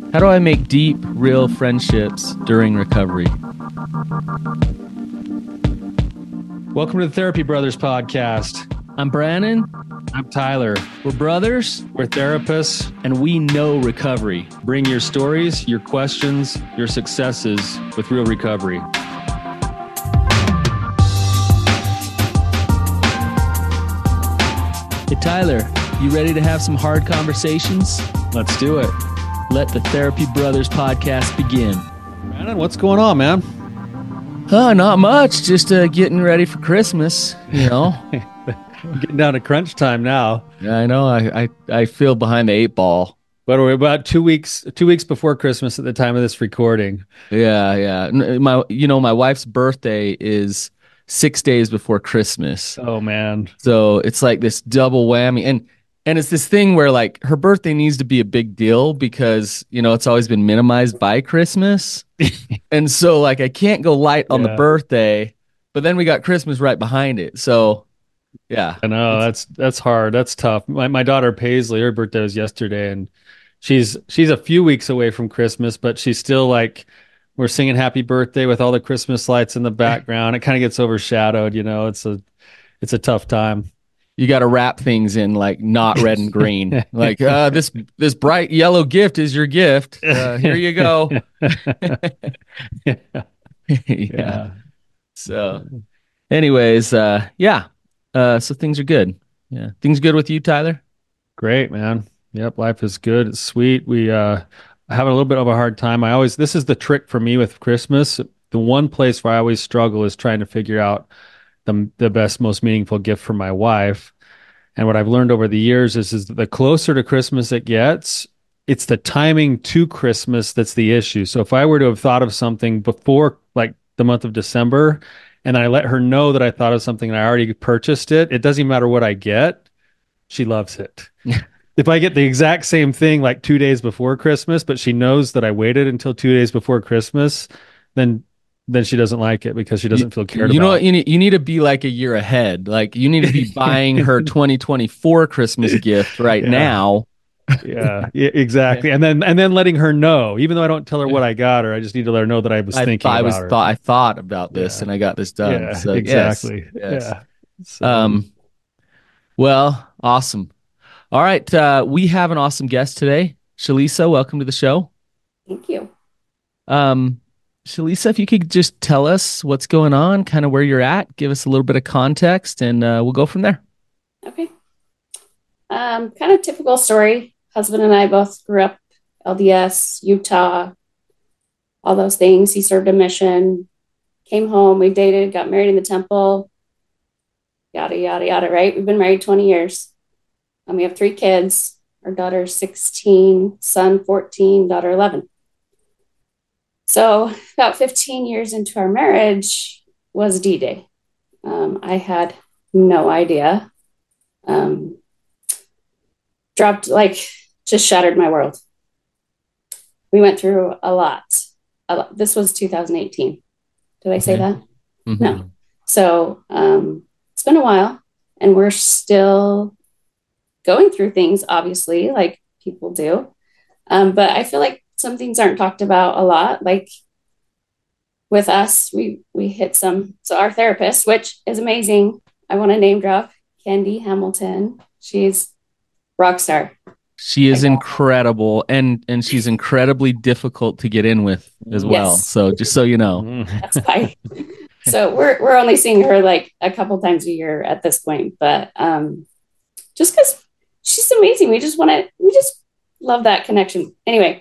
How do I make deep, real friendships during recovery? Welcome to the Therapy Brothers podcast. I'm Brandon. I'm Tyler. We're brothers, We're therapists. and we know recovery. Bring your stories, your questions, your successes with real recovery. Hey, Tyler, you ready to have some hard conversations? Let's do it. Let the Therapy Brothers podcast begin. Brandon, what's going on, man? Not much. Just getting ready for Christmas, you know. Getting down to crunch time now. Yeah, I know. I feel behind the eight ball. But we're about 2 weeks before Christmas at the time of this recording. Yeah. My wife's birthday is 6 days before Christmas. Oh, man. So it's like this double whammy. And it's this thing where like her birthday needs to be a big deal because, it's always been minimized by Christmas. And so like I can't go light on the birthday, but then we got Christmas right behind it. So yeah. I know that's hard. That's tough. My daughter Paisley, her birthday was yesterday, and she's a few weeks away from Christmas, but she's still like, we're singing happy birthday with all the Christmas lights in the background. It kind of gets overshadowed, it's a tough time. You got to wrap things in like not red and green. Like this bright yellow gift is your gift. Here you go. Yeah. So anyways, so things are good. Yeah. Things good with you, Tyler? Great, man. Yep, life is good. It's sweet. We having a little bit of a hard time. This is the trick for me with Christmas. The one place where I always struggle is trying to figure out the best, most meaningful gift for my wife. And what I've learned over the years is the closer to Christmas it gets, it's the timing to Christmas that's the issue. So if I were to have thought of something before like the month of December, and I let her know that I thought of something and I already purchased it, it doesn't even matter what I get. She loves it. If I get the exact same thing like 2 days before Christmas, but she knows that I waited until 2 days before Christmas, then she doesn't like it because she doesn't feel cared about. You know what? You need to be like a year ahead. Like you need to be buying her 2024 Christmas gift right now. Yeah, exactly. And then letting her know, even though I don't tell her what I got her, I just need to let her know that I was thinking about her. I thought about this and I got this done. Yeah, so, exactly. Yes. Yeah. So, well, awesome. All right. We have an awesome guest today. Shalisa, welcome to the show. Thank you. Shalisa, if you could just tell us what's going on, kind of where you're at, give us a little bit of context, and we'll go from there. Okay. Kind of typical story. Husband and I both grew up LDS, Utah, all those things. He served a mission, came home, we dated, got married in the temple, yada, yada, yada, right? We've been married 20 years. And we have 3 kids. Our daughter's 16, son 14, daughter 11. So about 15 years into our marriage was D-Day. I had no idea. Just shattered my world. We went through a lot. This was 2018. Did I say that? Mm-hmm. No. So it's been a while, and we're still going through things, obviously, like people do. But I feel like some things aren't talked about a lot. Like with us, we hit some. So our therapist, which is amazing, I want to name drop Candy Hamilton. She's rock star. She is incredible, and she's incredibly difficult to get in with as well. Yes. So just so you know, That's fine. So we're only seeing her like a couple times a year at this point, but just because she's amazing, we just love that connection. Anyway,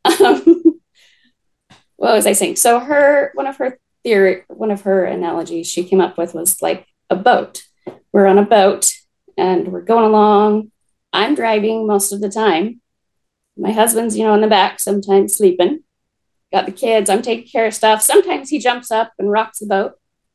what was I saying? So one of her analogies she came up with was like a boat. We're on a boat and we're going along. I'm driving most of the time. My husband's, in the back, sometimes sleeping. Got the kids. I'm taking care of stuff. Sometimes he jumps up and rocks the boat.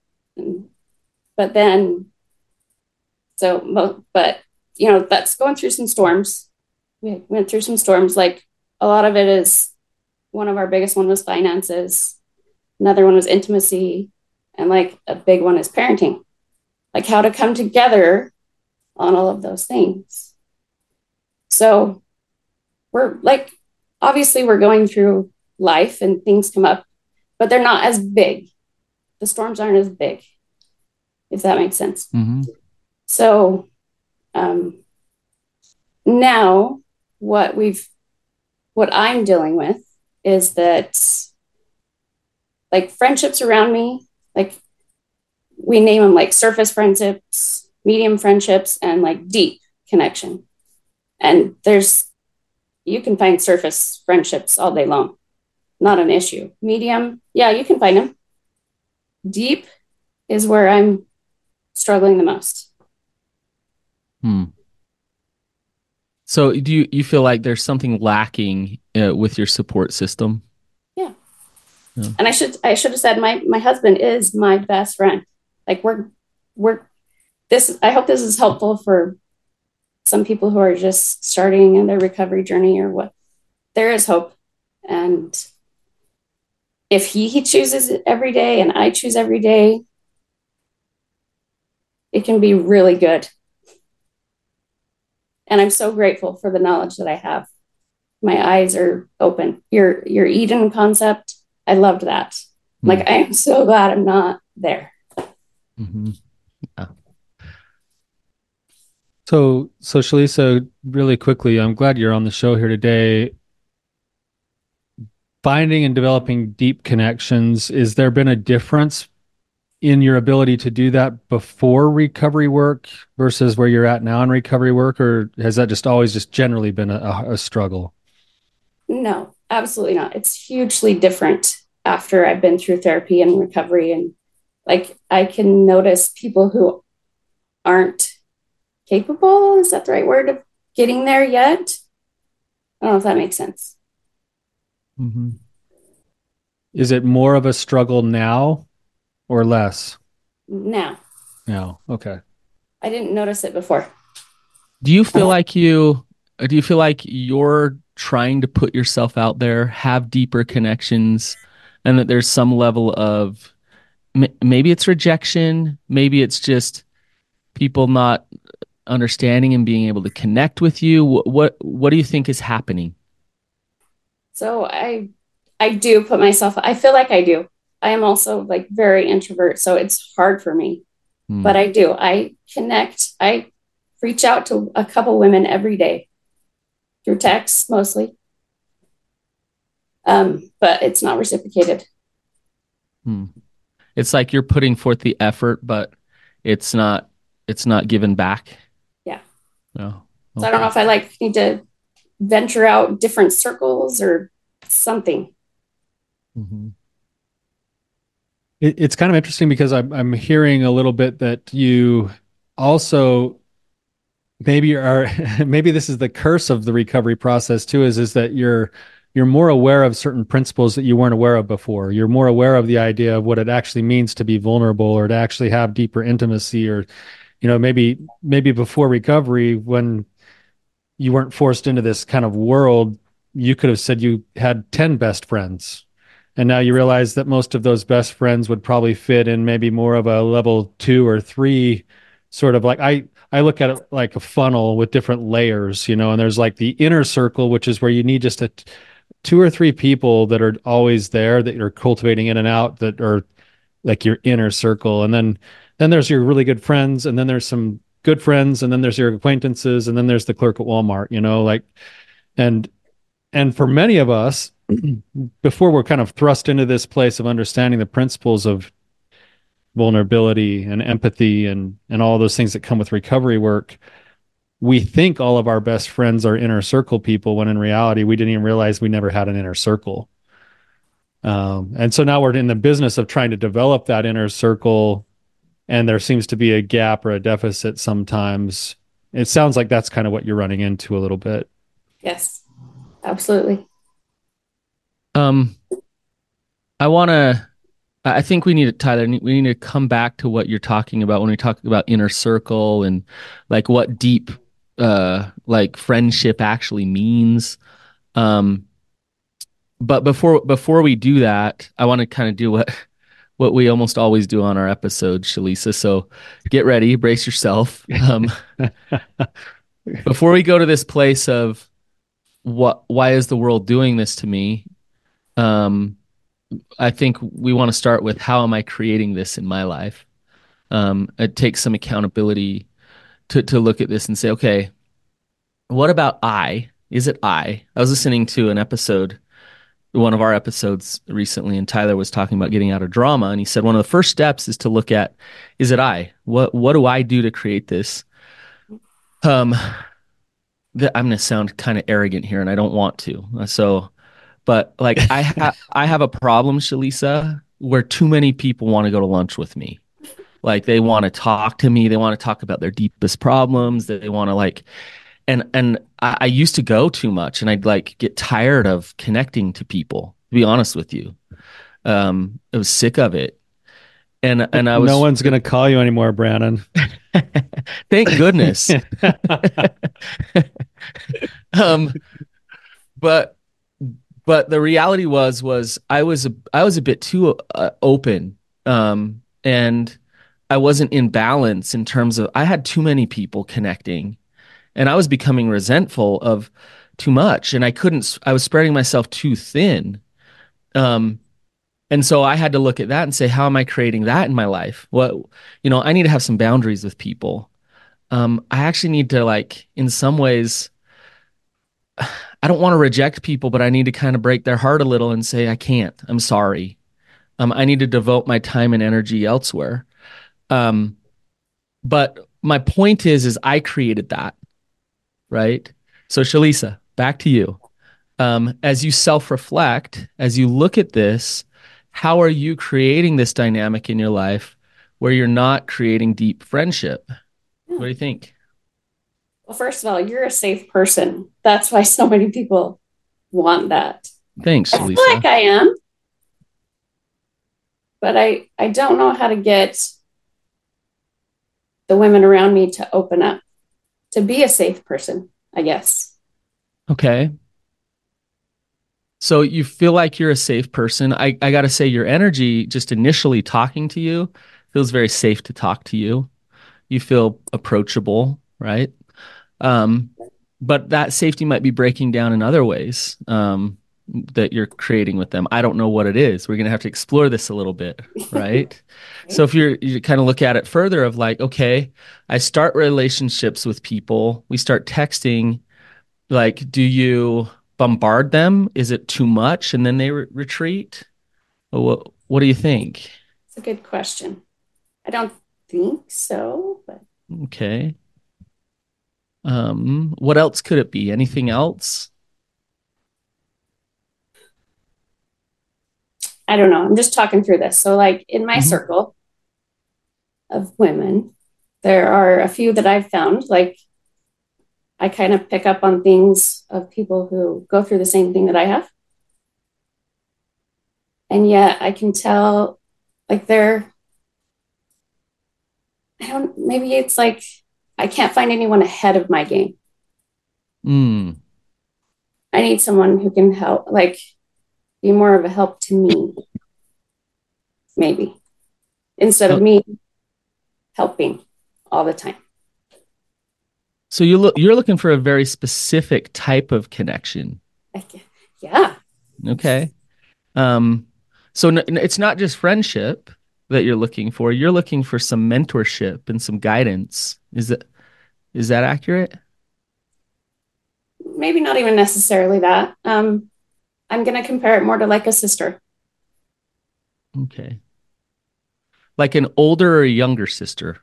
That's going through some storms. We went through some storms. Like a lot of it is, one of our biggest one was finances. Another one was intimacy. And like a big one is parenting. Like how to come together on all of those things. So we're like obviously we're going through life and things come up, but they're not as big. The storms aren't as big, if that makes sense. Mm-hmm. So now what I'm dealing with is that, like, friendships around me, like, we name them like surface friendships, medium friendships, and like deep connection. And you can find surface friendships all day long. Not an issue. Medium, yeah, you can find them. Deep is where I'm struggling the most. So do you feel like there's something lacking with your support system? Yeah. And I should have said my husband is my best friend. Like, I hope this is helpful for some people who are just starting in their recovery journey or what. There is hope. And if he chooses it every day and I choose every day, it can be really good. And I'm so grateful for the knowledge that I have. My eyes are open. Your Eden concept, I loved that. Like, I am so glad I'm not there. Mm-hmm. Yeah. So Shalisa, really quickly, I'm glad you're on the show here today. Finding and developing deep connections, is there been a difference in your ability to do that before recovery work versus where you're at now in recovery work, or has that just always just generally been a struggle? No, absolutely not. It's hugely different after I've been through therapy and recovery. And like, I can notice people who aren't capable, is that the right word, of getting there yet? I don't know if that makes sense. Mm-hmm. Is it more of a struggle now or less? Now. Okay. I didn't notice it before. Do you feel like you're trying to put yourself out there, have deeper connections, and that there's some level of maybe it's rejection, maybe it's just people not understanding and being able to connect with you? What do you think is happening? So I do put myself, I feel like I do. I am also like very introvert, so it's hard for me. But I connect. I reach out to a couple women every day through text mostly. But it's not reciprocated. It's like you're putting forth the effort, but it's not given back. Yeah. No. Okay. So I don't know if I like need to venture out different circles or something. Mm-hmm. It's kind of interesting because I'm hearing a little bit that you also maybe this is the curse of the recovery process too, is that you're more aware of certain principles that you weren't aware of before. You're more aware of the idea of what it actually means to be vulnerable or to actually have deeper intimacy, or maybe before recovery, when you weren't forced into this kind of world, you could have said you had 10 best friends. And now you realize that most of those best friends would probably fit in maybe more of a level 2 or 3, sort of like I look at it like a funnel with different layers, and there's like the inner circle, which is where you need just 2 or 3 people that are always there, that you're cultivating in and out, that are like your inner circle. And then there's your really good friends, and then there's some good friends, and then there's your acquaintances, and then there's the clerk at Walmart, and for many of us, before we're kind of thrust into this place of understanding the principles of vulnerability and empathy and all those things that come with recovery work, we think all of our best friends are inner circle people, when in reality, we didn't even realize we never had an inner circle. And so now we're in the business of trying to develop that inner circle, and there seems to be a gap or a deficit sometimes. It sounds like that's kind of what you're running into a little bit. Yes, absolutely. I think we need to, Tyler, we need to come back to what you're talking about when we talk about inner circle and like what deep, like friendship actually means. But before we do that, I want to kind of do what we almost always do on our episodes, Shalisa. So get ready, brace yourself. Before we go to this place of why is the world doing this to me? Um, I think we want to start with how am I creating this in my life? It takes some accountability to look at this and say, okay, what about I? Is it I? I was listening to an episode, one of our episodes recently, and Tyler was talking about getting out of drama, and he said one of the first steps is to look at, is it I? What do I do to create this? Um, I'm going to sound kind of arrogant here, and I don't want to. But like I have a problem, Shalisa, where too many people want to go to lunch with me. Like they want to talk to me, they want to talk about their deepest problems, they want to like and I used to go too much and I'd like get tired of connecting to people, to be honest with you. I was sick of it. And I was No one's gonna call you anymore, Brandon. thank goodness. um but the reality was I was a bit too open, and I wasn't in balance in terms of I had too many people connecting, and I was becoming resentful of too much, and I was spreading myself too thin. Um, and so I had to look at that and say, how am I creating that in my life? I need to have some boundaries with people. I actually need to like, in some ways, I don't want to reject people, but I need to kind of break their heart a little and say, I can't, I'm sorry. I need to devote my time and energy elsewhere. Um, but my point is I created that, right? So Shalisa, back to you. As you self-reflect, as you look at this, how are you creating this dynamic in your life where you're not creating deep friendship? What do you think? Well, first of all, you're a safe person. That's why so many people want that. Thanks, I feel Lisa. like I am, but I don't know how to get the women around me to open up, to be a safe person, I guess. Okay. So you feel like you're a safe person. I got to say, your energy, just initially talking to you, feels very safe to talk to you. You feel approachable, right? But that safety might be breaking down in other ways, that you're creating with them. I don't know what it is. We're going to have to explore this a little bit, right? So if you kind of look at it further of like, okay, I start relationships with people, we start texting, like, do you bombard them? Is it too much and then they retreat? What do you think? It's a good question. I don't think so, but Okay. What else could it be? Anything else? I don't know. I'm just talking through this. So, like in my Mhm. circle of women, there are a few that I've found. Like I kind of pick up on things of people who go through the same thing that I have. And yet I can tell, like, maybe it's like I can't find anyone ahead of my game. Mm. I need someone who can help, like, be more of a help to me, maybe, instead of Oh, me helping all the time. so you're looking for a very specific type of connection. Like, yeah. Okay. Um, so it's not just friendship that you're looking for. You're looking for some mentorship and some guidance. Is that accurate? Maybe not even necessarily that. I'm going to compare it more to like a sister. Okay. Like an older or a younger sister.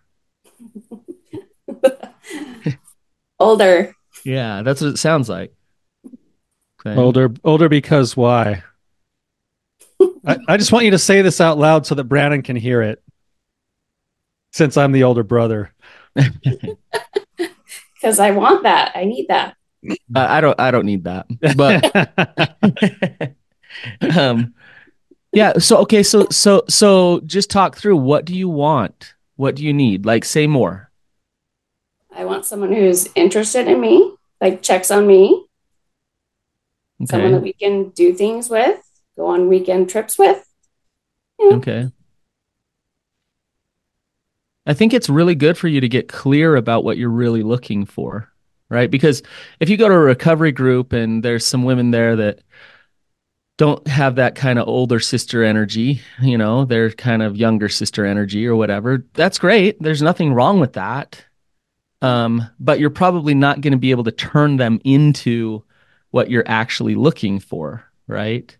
Older. Yeah, that's what it sounds like. Okay. Older because why? I just want you to say this out loud so that Brandon can hear it, since I'm the older brother. Because I want that. I need that. I don't need that. But yeah, so okay, so just talk through, what do you want? What do you need? Like, say more. I want someone who's interested in me, like checks on me, someone that Okay. we can do things with, go on weekend trips with. Yeah. Okay. I think it's really good for you to get clear about what you're really looking for, right? Because if you go to a recovery group and there's some women there that don't have that kind of older sister energy, they're kind of younger sister energy or whatever, that's great. There's nothing wrong with that. But you're probably not going to be able to turn them into what you're actually looking for, right?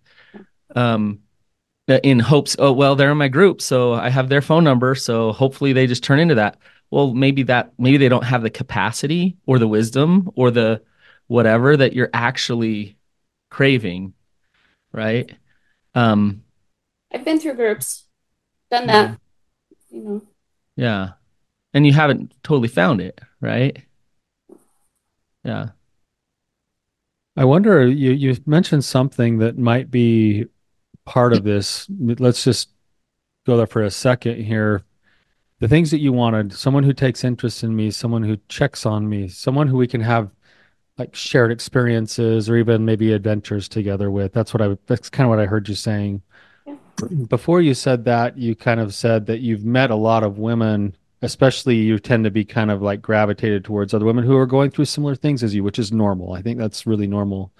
In hopes, oh, well, they're in my group, so I have their phone number, so hopefully they just turn into that. Well, maybe they don't have the capacity or the wisdom or the whatever that you're actually craving, right? I've been through groups, done that, Yeah. And you haven't totally found it, right? Yeah. I wonder, you mentioned something that might be part of this. Let's just go there for a second here. The things that you wanted, someone who takes interest in me, someone who checks on me, someone who we can have like shared experiences or even maybe adventures together with. That's kind of what I heard you saying. Yeah. Before you said that, you kind of said that you've met a lot of women, especially you tend to be kind of like gravitated towards other women who are going through similar things as you, which is normal. I think that's really normal.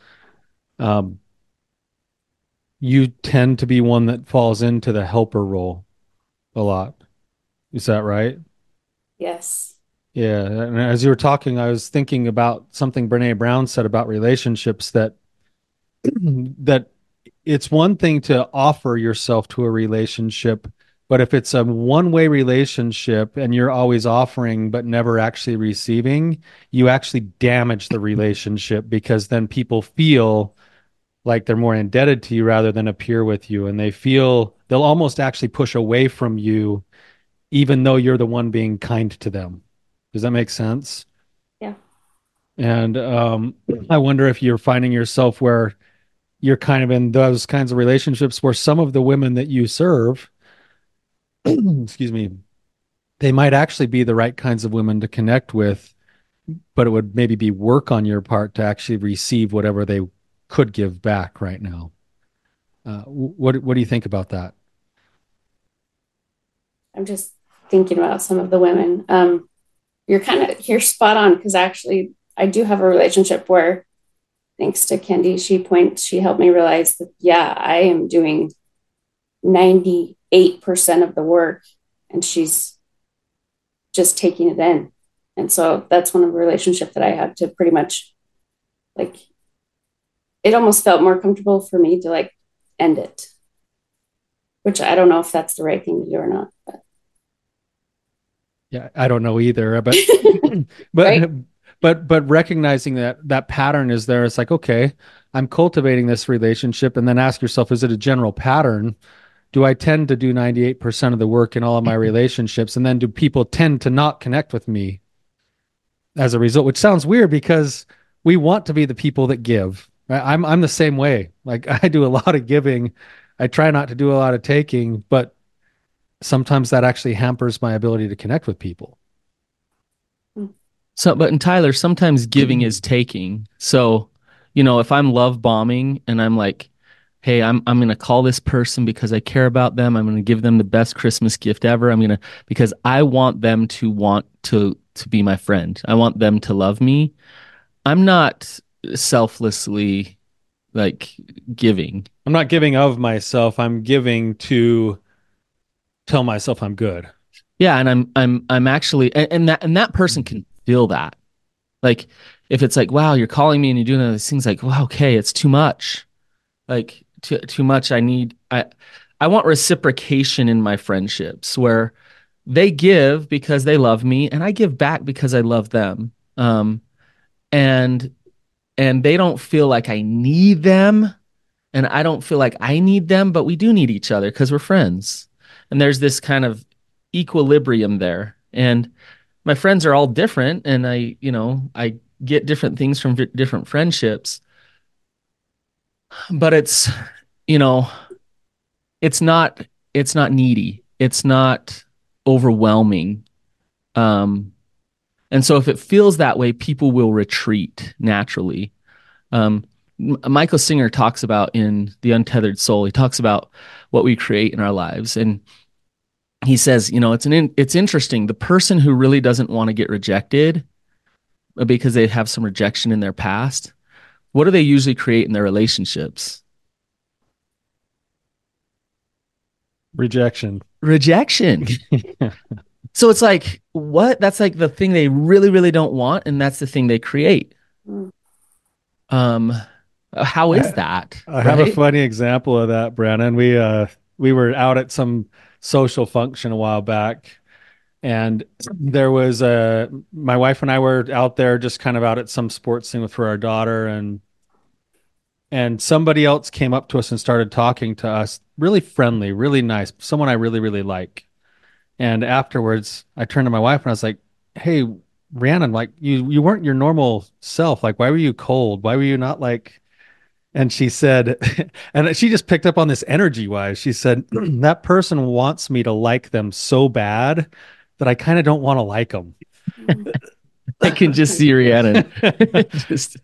You tend to be one that falls into the helper role a lot. Is that right? Yes. Yeah. And as you were talking, I was thinking about something Brene Brown said about relationships that that it's one thing to offer yourself to a relationship, but if it's a one-way relationship and you're always offering but never actually receiving, you actually damage the relationship because then people feel like they're more indebted to you rather than appear with you. And they'll almost actually push away from you, even though you're the one being kind to them. Does that make sense? Yeah. And I wonder if you're finding yourself where you're kind of in those kinds of relationships where some of the women that you serve, excuse me, they might actually be the right kinds of women to connect with, but it would maybe be work on your part to actually receive whatever they could give back right now. What do you think about that? I'm just thinking about some of the women. You're spot on, because actually I do have a relationship where, thanks to Kendi, she helped me realize that, yeah, I am doing 98% of the work and she's just taking it in. And so that's one of the relationship that I had to pretty much, like, it almost felt more comfortable for me to like end it, which I don't know if that's the right thing to do or not. But. Yeah, I don't know either, but but right? but recognizing that pattern is there, it's like, okay, I'm cultivating this relationship, and then ask yourself, is it a general pattern? Do I tend to do 98% of the work in all of my relationships, and then do people tend to not connect with me as a result? Which sounds weird because we want to be the people that give. Right? I'm the same way. Like, I do a lot of giving. I try not to do a lot of taking, but sometimes that actually hampers my ability to connect with people. So, but in Tyler, sometimes giving is taking. So, if I'm love bombing and I'm like, hey, I'm going to call this person because I care about them. I'm going to give them the best Christmas gift ever. Because I want them to want to be my friend. I want them to love me. I'm not selflessly like giving. I'm not giving of myself. I'm giving to tell myself I'm good. Yeah, and I'm actually, and that person can feel that. Like, if it's like, wow, you're calling me and you're doing all these things, like, wow, okay, it's too much. Like, too much. I want reciprocation in my friendships where they give because they love me and I give back because I love them. And they don't feel like I need them and I don't feel like I need them, but we do need each other because we're friends. And there's this kind of equilibrium there. And my friends are all different, and I get different things from different friendships. But you know, it's not needy. It's not overwhelming. And so if it feels that way, people will retreat naturally. Michael Singer talks about in The Untethered Soul, he talks about what we create in our lives. And he says, it's interesting. The person who really doesn't want to get rejected because they have some rejection in their past, what do they usually create in their relationships? Rejection. Rejection. So it's like, what? That's like the thing they really, really don't want, and that's the thing they create. Mm. Um, how is that? I have a Right? funny example of that, Brandon. We were out at some social function a while back, and there was my wife and I were out there just kind of out at some sports thing for our daughter, and somebody else came up to us and started talking to us, really friendly, really nice, someone I really, really like. And afterwards, I turned to my wife and I was like, "Hey, Rhiannon, like you weren't your normal self. Like, why were you cold? Why were you not like?" And she said, and she just picked up on this energy wise. She said, "That person wants me to like them so bad that I kind of don't want to like them." I can just see Rhiannon. Just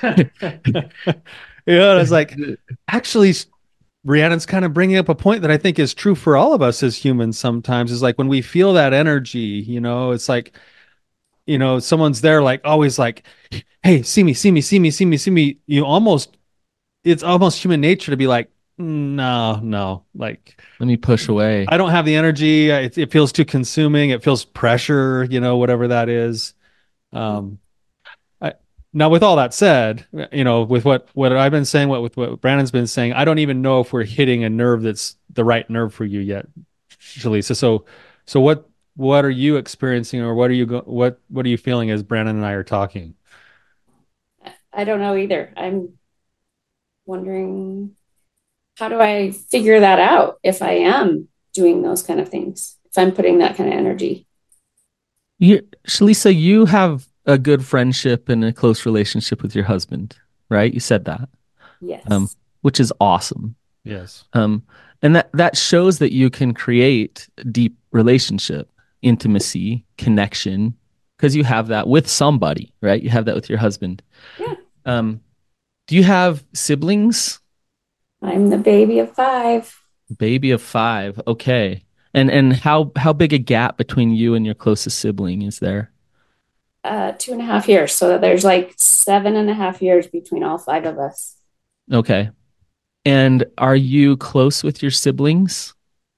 And I was like, actually, Rhiannon's kind of bringing up a point that I think is true for all of us as humans sometimes, is like when we feel that energy, it's like, someone's there, like always like, "Hey, see me, see me, see me, see me, see me." It's almost human nature to be like, "No, no, like, let me push away. I don't have the energy. It feels too consuming. It feels pressure, whatever that is." Um, I, Now, with all that said, with what I've been saying, with what Brandon's been saying, I don't even know if we're hitting a nerve that's the right nerve for you yet, Shalisa. So what are you experiencing, or what are you feeling as Brandon and I are talking? I don't know either. I'm wondering, how do I figure that out if I am doing those kind of things, if I'm putting that kind of energy? Shalisa, you have a good friendship and a close relationship with your husband, right? You said that, Yes. which is awesome. Yes. And that shows that you can create deep relationship, intimacy, connection, because you have that with somebody, right? You have that with your husband. Yeah. Um, do you have siblings? I'm the baby of five. Baby of five. Okay. And how big a gap between you and your closest sibling is there? 2.5 years. So there's like 7.5 years between all five of us. Okay. And are you close with your siblings?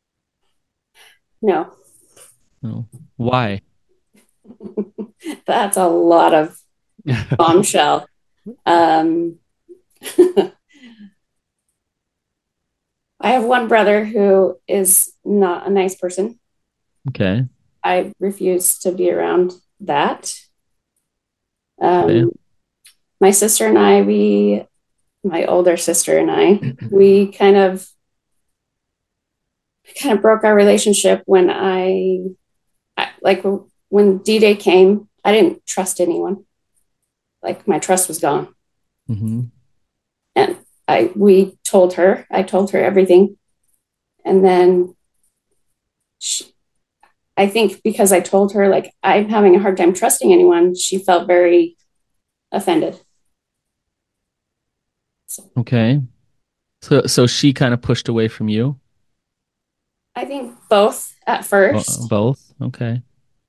No, No. Why? that's a lot of bombshell. Um, I have one brother who is not a nice person. Okay. I refuse to be around that. Okay. My sister and I, my older sister and I, we kind of broke our relationship when like when D-Day came. I didn't trust anyone. Like my trust was gone, Mm-hmm. and I told her everything, and then I think because I told her like I'm having a hard time trusting anyone, she felt very offended. So Okay. So she kind of pushed away from you? I think both at first. Both? Okay.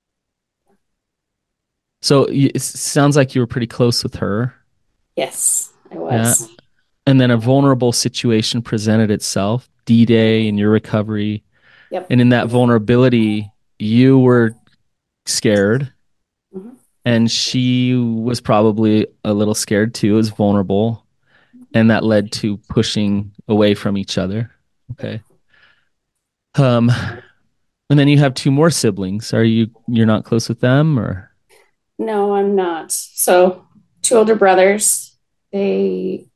So it sounds like you were pretty close with her. Yes, I Yeah. was. And then a vulnerable situation presented itself, D-Day and your recovery. Yep. And in that vulnerability, you were scared, Mhm. and she was probably a little scared too, was vulnerable. And that led to pushing away from each other. Okay. Um, and then you have two more siblings. You're not close with them, or? No, I'm not. So two older brothers. They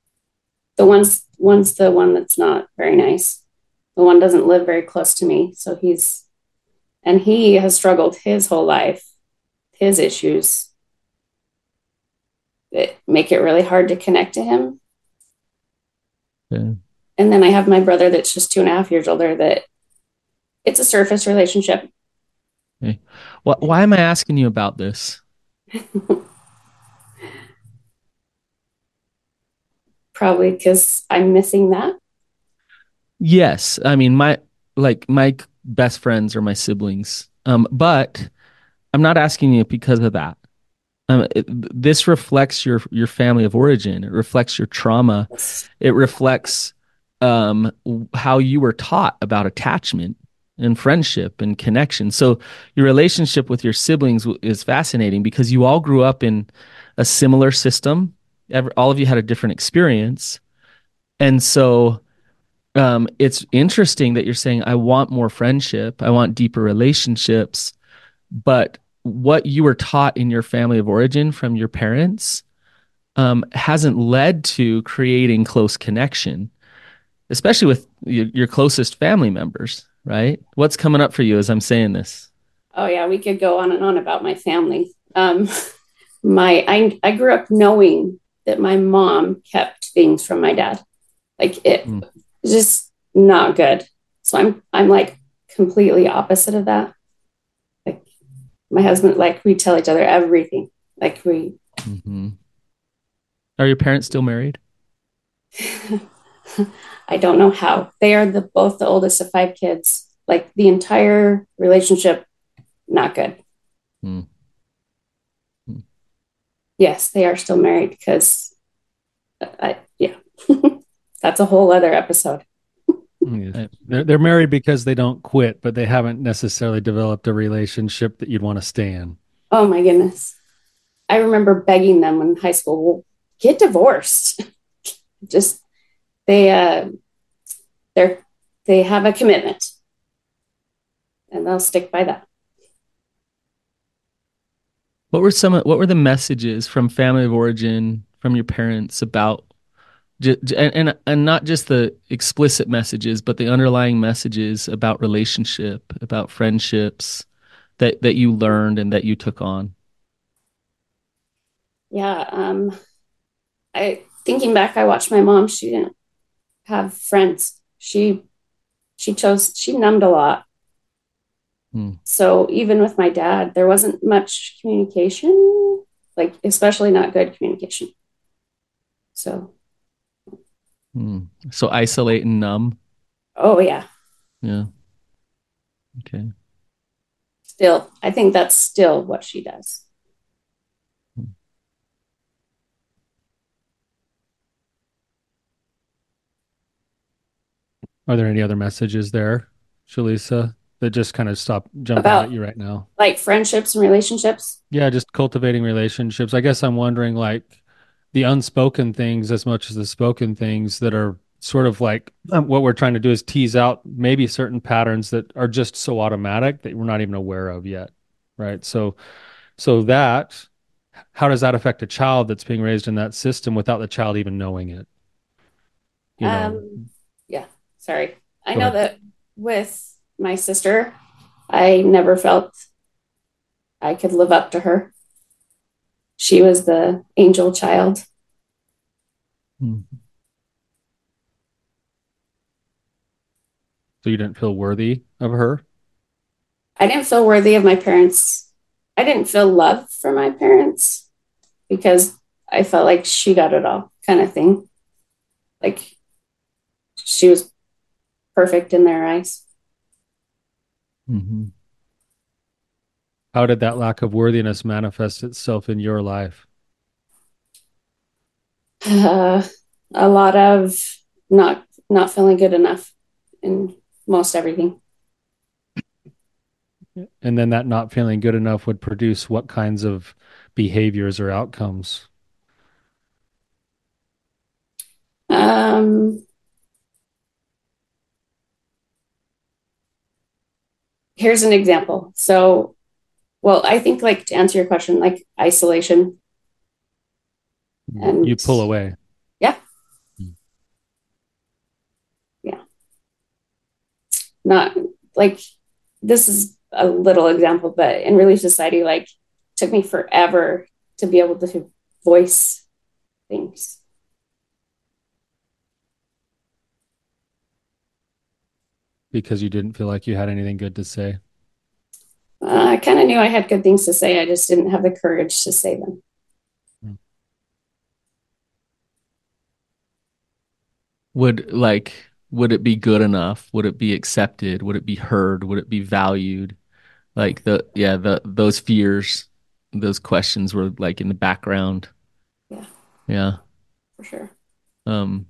one's the one that's not very nice. The one doesn't live very close to me. So he has struggled his whole life. His issues that make it really hard to connect to him. Yeah. And then I have my brother that's just 2.5 years older, that it's a surface relationship. Okay. Why am I asking you about this? Probably because I'm missing that. Yes, I mean my best friends are my siblings. But I'm not asking you because of that. This reflects your family of origin. It reflects your trauma. It reflects how you were taught about attachment and friendship and connection. So your relationship with your siblings is fascinating because you all grew up in a similar system. All of you had a different experience, and so it's interesting that you're saying, I want more friendship, I want deeper relationships, but what you were taught in your family of origin from your parents hasn't led to creating close connection, especially with your closest family members, right? What's coming up for you as I'm saying this? Oh yeah, we could go on and on about my family. I grew up knowing that my mom kept things from my dad. Like it Mm. was just not good. So I'm like completely opposite of that. Like my husband, like we tell each other everything. Like we Mm-hmm. Are your parents still married? I don't know how. They are both the oldest of five kids. Like the entire relationship, not good. Mm. Mm. Yes, they are still married because yeah, that's a whole other episode. Yes. They're married because they don't quit, but they haven't necessarily developed a relationship that you'd want to stay in. Oh my goodness. I remember begging them in high school, well, get divorced. Just they they're they have a commitment and they'll stick by that. What were the messages from family of origin from your parents about and not just the explicit messages, but the underlying messages about relationship, about friendships that you learned and that you took on? Yeah. I thinking back, I watched my mom. She didn't have friends. She numbed a lot. Hmm. So even with my dad, there wasn't much communication, like especially not good communication. So, Hmm. So isolate and numb. oh yeah, Yeah. Okay. still, I think that's still what she does. Hmm. Are there any other messages there, Shalisa, that just kind of stop jumping out at About you right now? like friendships and relationships. Yeah, just cultivating relationships. I guess I'm wondering like the unspoken things as much as the spoken things that are sort of like what we're trying to do is tease out maybe certain patterns that are just so automatic that we're not even aware of yet. Right. So that how does that affect a child that's being raised in that system without the child even knowing it? You know, Um, yeah, sorry. I go know ahead. that with my sister, I never felt I could live up to her. She was the angel child. Hmm. So you didn't feel worthy of her? I didn't feel worthy of my parents. I didn't feel love for my parents because I felt like she got it all, kind of thing. Like she was perfect in their eyes. Hmm. How did that lack of worthiness manifest itself in your life? Uh, a lot of not feeling good enough in most everything. And then that not feeling good enough would produce what kinds of behaviors or outcomes? Um, Here's an example. So, well, I think like to answer your question, like isolation You and pull away. yeah, yeah, not like this is a little example, but in Relief Society, like took me forever to be able to voice things. Because you didn't feel like you had anything good to say. I kind of knew I had good things to say. I just didn't have the courage to say them. Mm. Would it be good enough? Would it be accepted? Would it be heard? Would it be valued? Like the those fears those questions were like in the background. Yeah, Yeah. for sure. Um,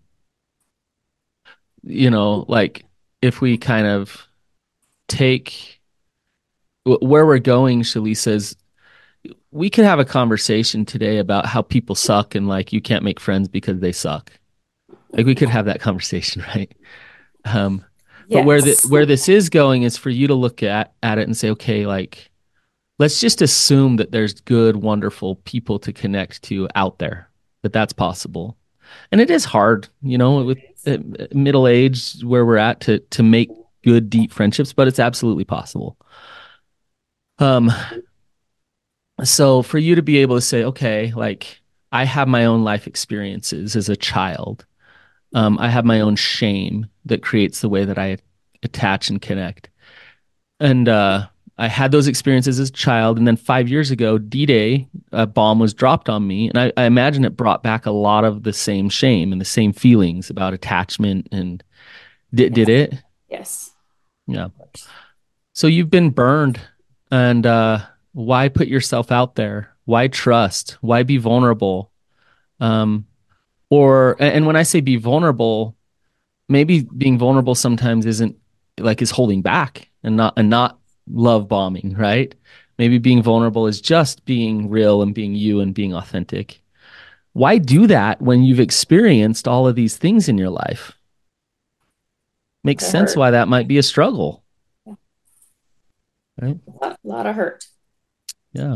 like if we kind of take where we're going, Shalisa says we could have a conversation today about how people suck and like you can't make friends because they suck. Like we could have that conversation, right? Um, but Yes. where this is going is for you to look at it and say, okay, like let's just assume that there's good, wonderful people to connect to out there, that that's possible. And it is hard, with middle age where we're at to make good, deep friendships, but it's absolutely possible. Um, so for you to be able to say, okay, like I have my own life experiences as a child. I have my own shame that creates the way that I attach and connect. And I had those experiences as a child. And then 5 years ago, D-Day, a bomb was dropped on me. And I imagine it brought back a lot of the same shame and the same feelings about attachment. And did it? Yes. Yeah. So you've been burned. And why put yourself out there? Why trust? Why be vulnerable? Um, and when I say be vulnerable, maybe being vulnerable sometimes isn't like is holding back and not love bombing, right? Maybe being vulnerable is just being real and being you and being authentic. Why do that when you've experienced all of these things in your life? Makes To sense hurt. why that might be a struggle, Yeah. right? A lot of hurt. Yeah.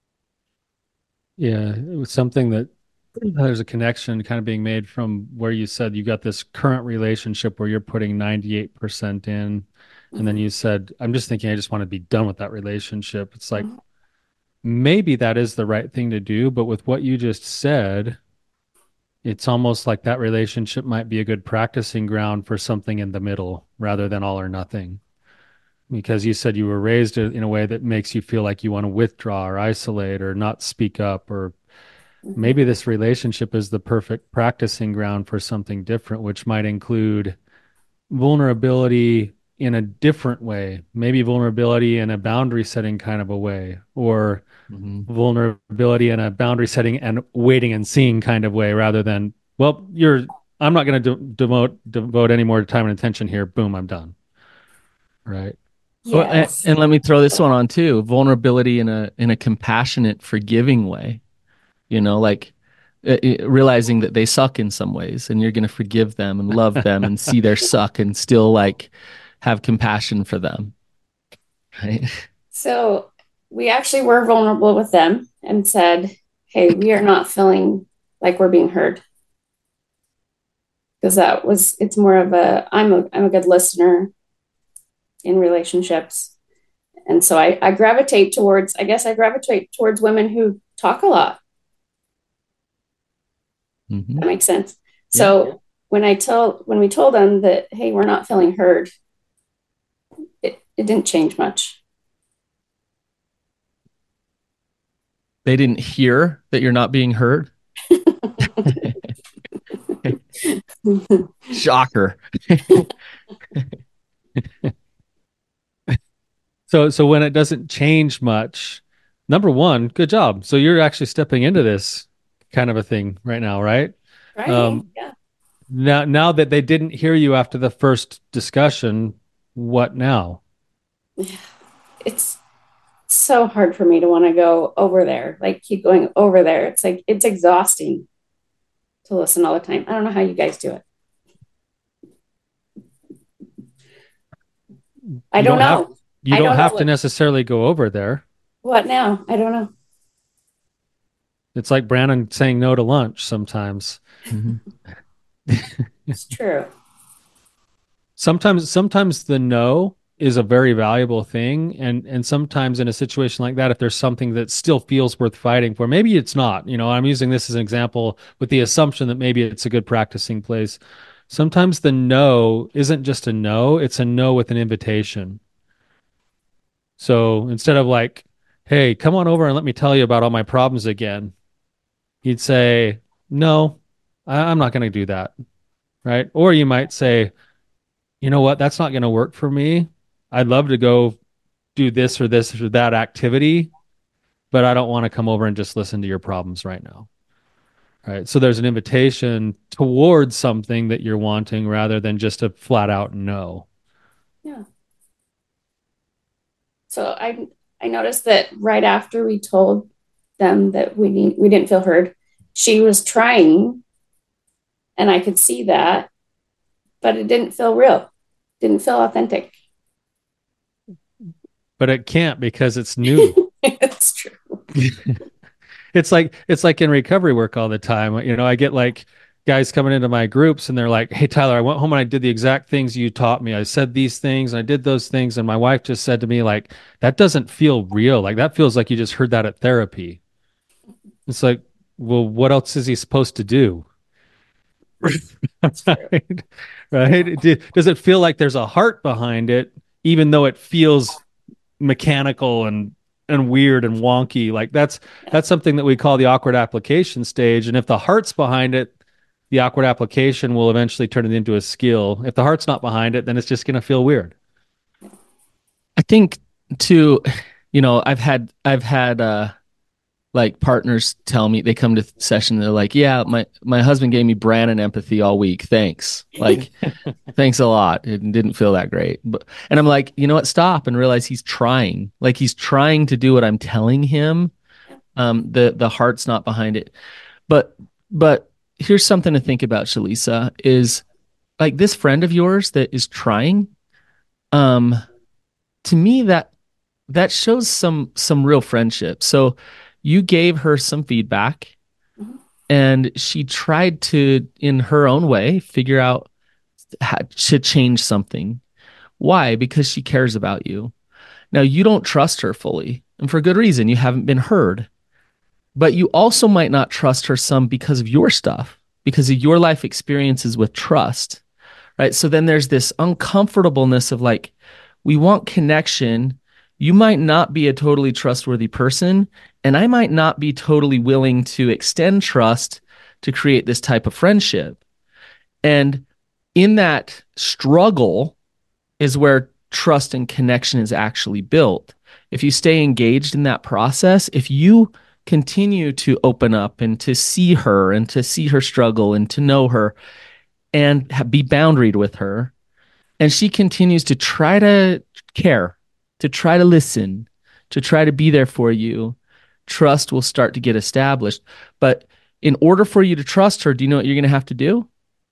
Yeah, it was something that there's a connection kind of being made from where you said you got this current relationship where you're putting 98% in, and then Mhm. you said, I'm just thinking I just want to be done with that relationship. It's like Mhm. maybe that is the right thing to do, but with what you just said, it's almost like that relationship might be a good practicing ground for something in the middle rather than all or nothing. Because you said you were raised in a way that makes you feel like you want to withdraw or isolate or not speak up, or Mhm. maybe this relationship is the perfect practicing ground for something different, which might include vulnerability in a different way, maybe vulnerability in a boundary setting kind of a way, or Mm-hmm. vulnerability in a boundary setting and waiting and seeing kind of way, rather than, well, I'm not going to devote any more time and attention here. Boom, I'm done. Right. Well, Yes. and let me throw this one on too. Vulnerability in a compassionate, forgiving way. Like realizing that they suck in some ways and you're going to forgive them and love them and see their suck and still like have compassion for them, right? So we actually were vulnerable with them and said, hey, we are not feeling like we're being heard. Because it's more of I'm a good listener in relationships. And so I guess I gravitate towards women who talk a lot. Mm-hmm. That makes sense. Yeah. So when we told them that, hey, we're not feeling heard, it didn't change much. They didn't hear that you're not being heard. Shocker. So when it doesn't change much, number one, good job. So you're actually stepping into this kind of a thing right now, right? Right. Um, Yeah. now that they didn't hear you after the first discussion, what now? It's so hard for me to want to go over there, like keep going over there. It's like it's exhausting to listen all the time. I don't know how you guys do it. I You don't don't have know. you I don't don't know have to necessarily go over there. what now. I don't know. It's like Brandon saying no to lunch sometimes. Mhm. It's true. Sometimes the no is a very valuable thing, and sometimes in a situation like that, if there's something that still feels worth fighting for, maybe it's not. I'm using this as an example with the assumption that maybe it's a good practicing place. Sometimes the no isn't just a no, it's a no with an invitation. So instead of like, hey, come on over and let me tell you about all my problems again, you'd say, no, I'm not going to do that. Right. Or you might say, you know what, that's not going to work for me. I'd love to go do this or that activity, but I don't want to come over and just listen to your problems right now. Right. So there's an invitation towards something that you're wanting rather than just a flat out no. Yeah. So I noticed that right after we told them that we didn't feel heard, she was trying, and I could see that, but it didn't feel real, didn't feel authentic. But it can't because it's new. It's true. It's like in recovery work all the time. You know, I get like guys coming into my groups and they're like, "Hey Tyler, I went home and I did the exact things you taught me. I said these things, and I did those things, and my wife just said to me like, that doesn't feel real. Like that feels like you just heard that at therapy." It's like, well, what else is he supposed to do? Right? Right? Does it feel like there's a heart behind it, even though it feels mechanical and weird and wonky? Like that's something that we call the awkward application stage. And if the heart's behind it, the awkward application will eventually turn it into a skill. If the heart's not behind it, then it's just going to feel weird. I think too, I've had like partners tell me, they come to session, they're like, yeah, my husband gave me Brannon empathy all week. Thanks. Like, thanks a lot. It didn't feel that great. And I'm like, you know what? Stop and realize he's trying. Like he's trying to do what I'm telling him. The heart's not behind it. But here's something to think about, Shalisa, is like this friend of yours that is trying, to me that shows some real friendship. So you gave her some feedback, and she tried to, in her own way, figure out how to change something. Why? Because she cares about you. Now, you don't trust her fully, and for good reason. You haven't been heard. But you also might not trust her some because of your stuff, because of your life experiences with trust, right? So then there's this uncomfortableness of like, we want connection. You might not be a totally trustworthy person, and I might not be totally willing to extend trust to create this type of friendship. And in that struggle is where trust and connection is actually built. If you stay engaged in that process, if you continue to open up and to see her struggle and to know her and be boundaried with her, and she continues to try to care, to try to listen, to try to be there for you, trust will start to get established. But in order for you to trust her, do you know what you're going to have to do?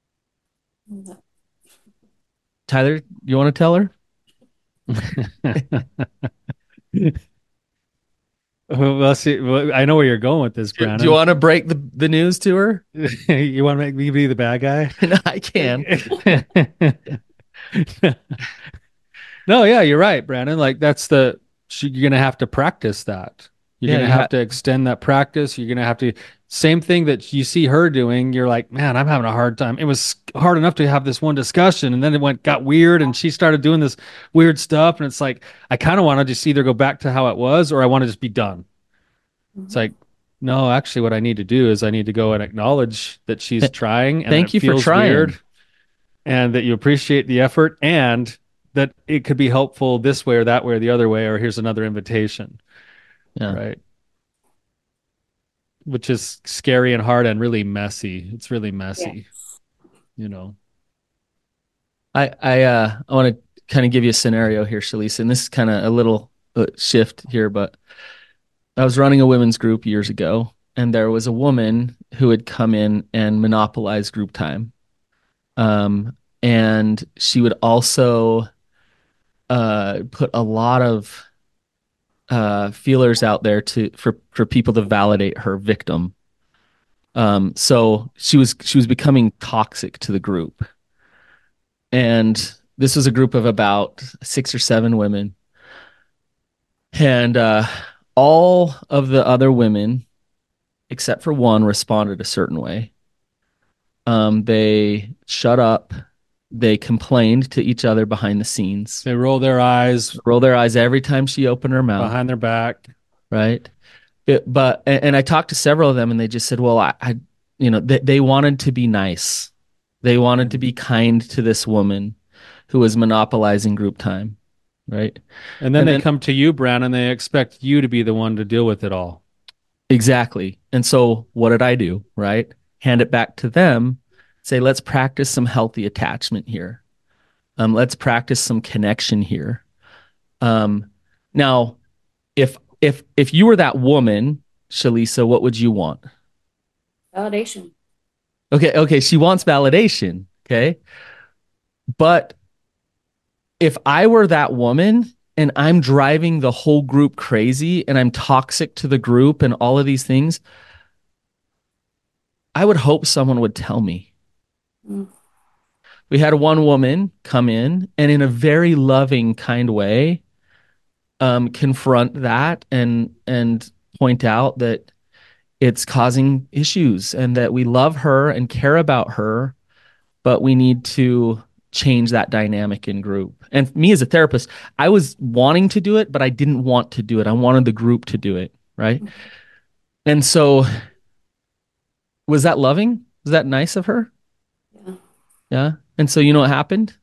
Tyler, you want to tell her? Well, see, I know where you're going with this, Brandon. Do you want to break the news to her? You want to make me be the bad guy? No, I can. No, yeah, you're right, Brandon. Like you're gonna have to practice that. You're gonna have to extend that practice. You're gonna have to, same thing that you see her doing. You're like, man, I'm having a hard time. It was hard enough to have this one discussion, and then got weird, and she started doing this weird stuff, and it's like, I kind of want to just either go back to how it was, or I want to just be done. It's like, no, actually, what I need to do is I need to go and acknowledge that she's trying, and thank you for trying, weird, and that you appreciate the effort, and that it could be helpful this way or that way or the other way, or here's another invitation. Yeah. Right. Which is scary and hard and really messy. It's really messy, you know. I want to kind of give you a scenario here, Shalisa, and this is kind of a little shift here, but I was running a women's group years ago, and there was a woman who had come in and monopolized group time. And she would also put a lot of feelers out there for people to validate her victim. So she was becoming toxic to the group. And this was a group of about 6 or 7 women. And all of the other women, except for one, responded a certain way. They shut up. They complained to each other behind the scenes. They roll their eyes every time she opened her mouth. Behind their back. Right. And I talked to several of them, and they just said, well, they wanted to be nice. They wanted to be kind to this woman who was monopolizing group time. right? And then And they then come to you, Brandon, and they expect you to be the one to deal with it all. exactly. And so what did I do, right? Hand it back to them, say, let's practice some healthy attachment here. Let's practice some connection here. Now, if you were that woman, Shalisa, what would you want? Validation. Okay, she wants validation. Okay. But if I were that woman and I'm driving the whole group crazy and I'm toxic to the group and all of these things, I would hope someone would tell me. Mm. We had one woman come in and in a very loving, kind way, confront that and point out that it's causing issues and that we love her and care about her, but we need to change that dynamic in group. And me as a therapist, I was wanting to do it, but I didn't want to do it. I wanted the group to do it, right? And so was that loving? Was that nice of her? Yeah. Yeah. And so you know what happened?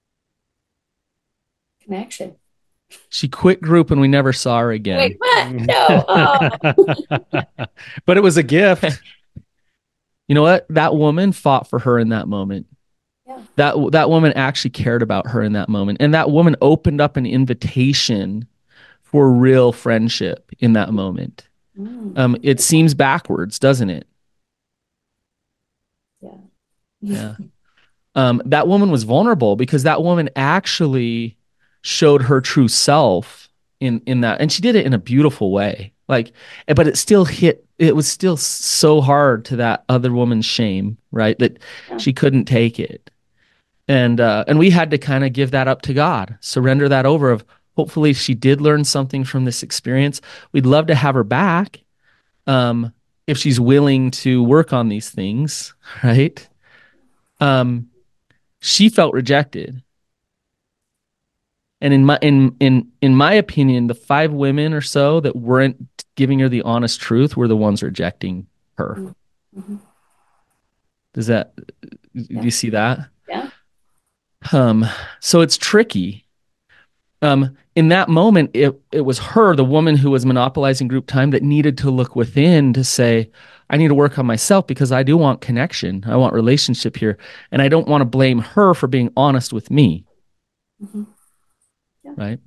Connection. She quit group and we never saw her again. Wait, what? No. Oh. But it was a gift. You know what? That woman fought for her in that moment. Yeah. That woman actually cared about her in that moment. And that woman opened up an invitation for real friendship in that moment. It seems backwards, doesn't it? Yeah. Yeah. That woman was vulnerable because that woman actually showed her true self in that, and she did it in a beautiful way. Like, but it was still so hard to that other woman's shame, right? That she couldn't take it. And we had to kind of give that up to God, surrender that over of hopefully she did learn something from this experience. We'd love to have her back, if she's willing to work on these things, right? She felt rejected. And in my opinion, the 5 women or so that weren't giving her the honest truth were the ones rejecting her. Mm-hmm. Do you see that? Yeah. So it's tricky. In that moment, it was her, the woman who was monopolizing group time, that needed to look within to say, I need to work on myself because I do want connection. I want relationship here. And I don't want to blame her for being honest with me. Mm-hmm. Yeah. Right.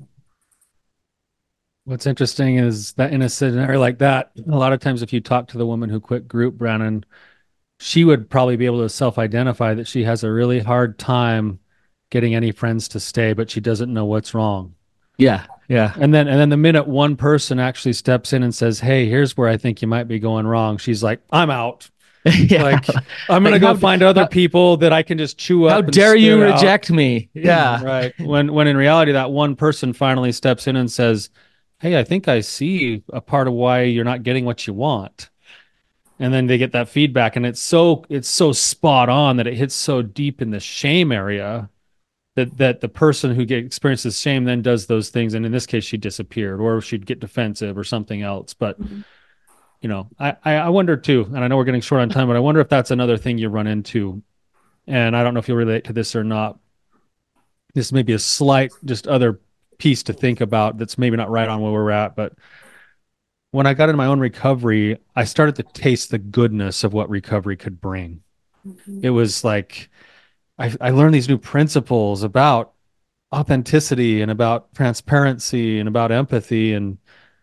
What's interesting is that in a scenario like that, a lot of times if you talk to the woman who quit group, Brandon, she would probably be able to self-identify that she has a really hard time getting any friends to stay, but she doesn't know what's wrong. Yeah. Yeah. And then the minute one person actually steps in and says, hey, here's where I think you might be going wrong, she's like, I'm out. Yeah. Like, I'm going to go find other people that I can just chew up. How dare you reject me? Yeah. Right. When in reality, that one person finally steps in and says, hey, I think I see a part of why you're not getting what you want. And then they get that feedback, and it's so spot on that it hits so deep in the shame area that the person who experiences shame then does those things. And in this case, she disappeared, or she'd get defensive or something else. But you know, I wonder too, and I know we're getting short on time, but I wonder if that's another thing you run into. And I don't know if you'll relate to this or not. This may be a slight, just other piece to think about that's maybe not right on where we're at. But when I got into my own recovery, I started to taste the goodness of what recovery could bring. Mm-hmm. It was like, I learned these new principles about authenticity and about transparency and about empathy. And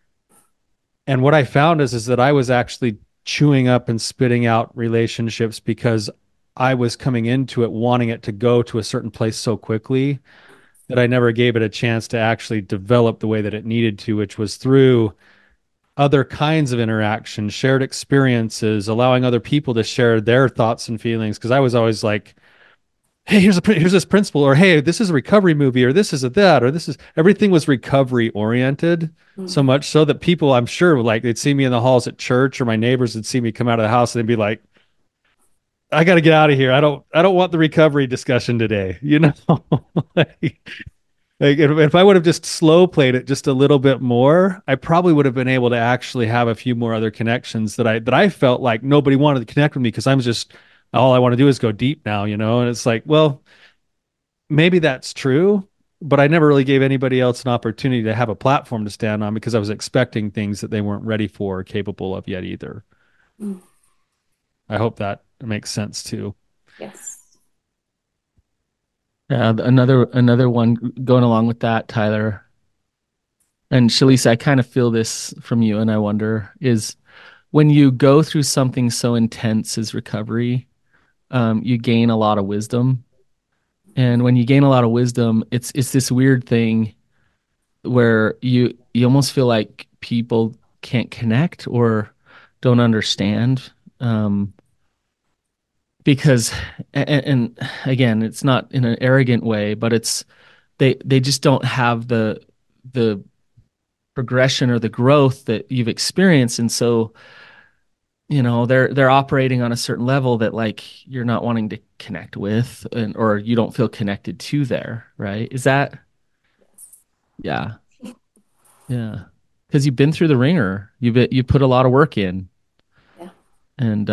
what I found is that I was actually chewing up and spitting out relationships because I was coming into it wanting it to go to a certain place so quickly that I never gave it a chance to actually develop the way that it needed to, which was through other kinds of interaction, shared experiences, allowing other people to share their thoughts and feelings. Because I was always like, hey, here's this principle, or hey, this is a recovery movie, or this is a that, or this is, everything was recovery oriented. So much so that people, I'm sure, like, they'd see me in the halls at church, or my neighbors would see me come out of the house and they'd be like, I got to get out of here. I don't want the recovery discussion today. You know, like if I would have just slow played it just a little bit more, I probably would have been able to actually have a few more other connections that I felt like nobody wanted to connect with me because I'm just, all I want to do is go deep now, you know? And it's like, well, maybe that's true, but I never really gave anybody else an opportunity to have a platform to stand on because I was expecting things that they weren't ready for or capable of yet either. Mm. I hope that makes sense too. Yes. Yeah, another one going along with that, Tyler. And Shalisa, I kind of feel this from you, and I wonder is when you go through something so intense as recovery, you gain a lot of wisdom. And when you gain a lot of wisdom, it's this weird thing where you almost feel like people can't connect or don't understand. Because and again, it's not in an arrogant way, but it's they just don't have the progression or the growth that you've experienced, and so they're operating on a certain level that like you're not wanting to connect with, and or you don't feel connected to there, right? Is that yeah, yeah, because you've been through the ringer, you put a lot of work in, Yeah. and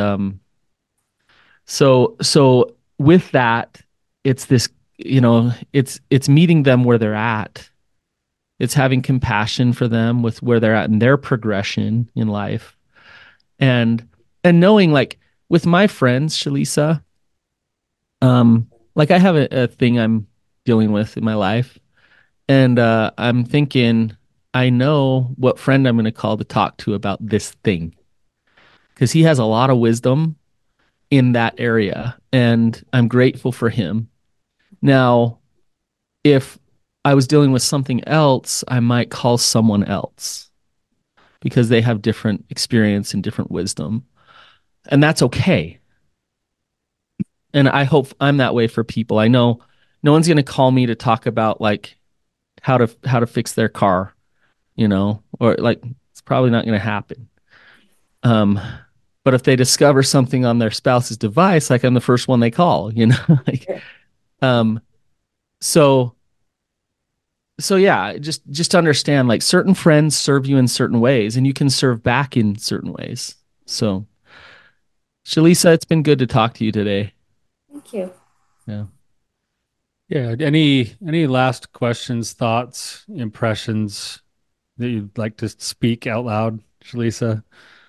so with that, it's this, it's meeting them where they're at. It's having compassion for them with where they're at in their progression in life. And knowing like with my friends, Shalisa, like I have a thing I'm dealing with in my life. And I'm thinking, I know what friend I'm going to call to talk to about this thing. Because he has a lot of wisdom in that area. And I'm grateful for him. Now, if I was dealing with something else, I might call someone else because they have different experience and different wisdom. And that's okay. And I hope I'm that way for people. I know no one's going to call me to talk about like how to fix their car, or like it's probably not going to happen. Um, but if they discover something on their spouse's device, like I'm the first one they call, like, um, so yeah, just understand like certain friends serve you in certain ways and you can serve back in certain ways. So Shalisa, it's been good to talk to you today. Thank you. Yeah. Yeah. Any last questions, thoughts, impressions that you'd like to speak out loud, Shalisa?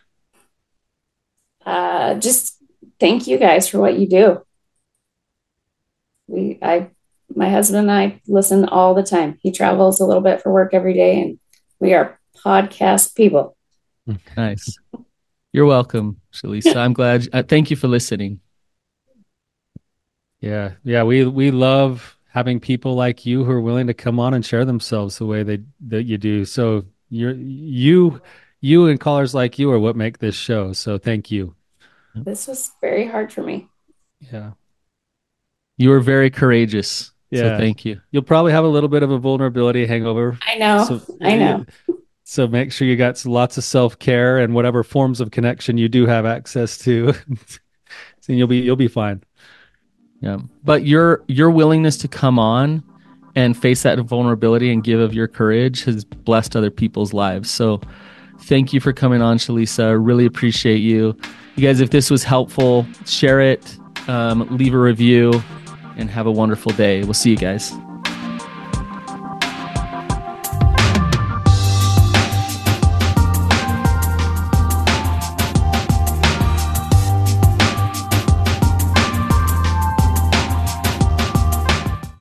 Just thank you guys for what you do. My husband and I listen all the time. He travels a little bit for work every day, and we are podcast people. Nice. You're welcome, Shalisa. I'm glad. Thank you for listening. Yeah. We love having people like you who are willing to come on and share themselves the way that you do. So you and callers like you are what make this show. So thank you. This was very hard for me. Yeah. You were very courageous. Yeah. So thank you. You'll probably have a little bit of a vulnerability hangover. I know. I know. So make sure you got lots of self-care and whatever forms of connection you do have access to. So you'll be fine. Yeah. But your willingness to come on and face that vulnerability and give of your courage has blessed other people's lives. So thank you for coming on, Shalisa. Really appreciate you. You guys, if this was helpful, share it, leave a review, and have a wonderful day. We'll see you guys.